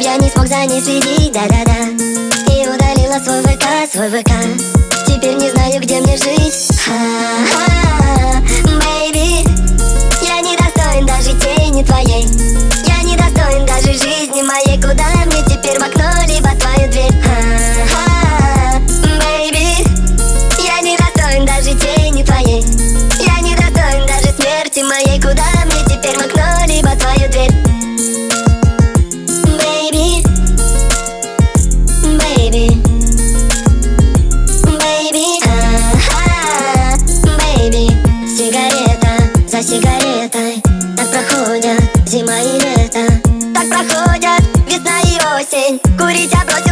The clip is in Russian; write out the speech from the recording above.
я не смог за ней следить, да-да-да. И удалила свой ВК. Теперь не знаю, где мне жить. Baby, я не достоин даже тени твоей. Я не достоин даже жизни моей. Куда мне теперь в окно, либо твою дверь? Baby, я не достоин даже тени твоей. Я не достоин даже смерти моей. Куда мне теперь в окно, либо твою дверь? Baby, baby, baby, baby. Сигарета за сигаретой. Так проходят зима и лето. Так проходят весна и осень. Курить я бросил.